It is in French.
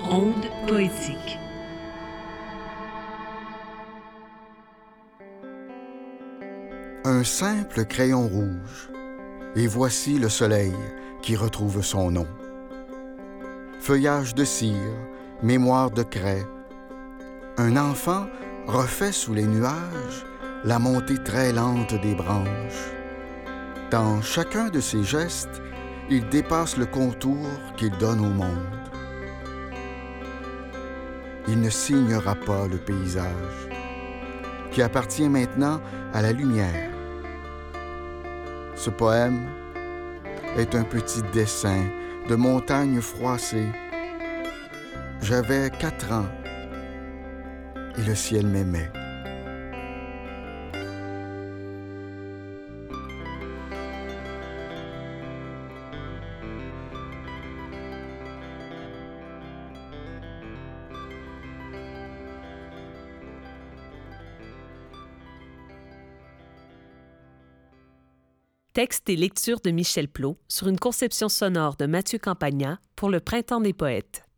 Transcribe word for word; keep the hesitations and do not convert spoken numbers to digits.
Ondes poétiques. Un simple crayon rouge, et voici le soleil qui retrouve son nom. Feuillage de cire, mémoire de craie, un enfant refait sous les nuages la montée très lente des branches. Dans chacun de ses gestes, il dépasse le contour qu'il donne au monde. Il ne signera pas le paysage, qui appartient maintenant à la lumière. Ce poème est un petit dessin de montagnes froissées. J'avais quatre ans et le ciel m'aimait. Texte et lecture de Michel Plot sur une conception sonore de Mathieu Campagna pour le Printemps des poètes.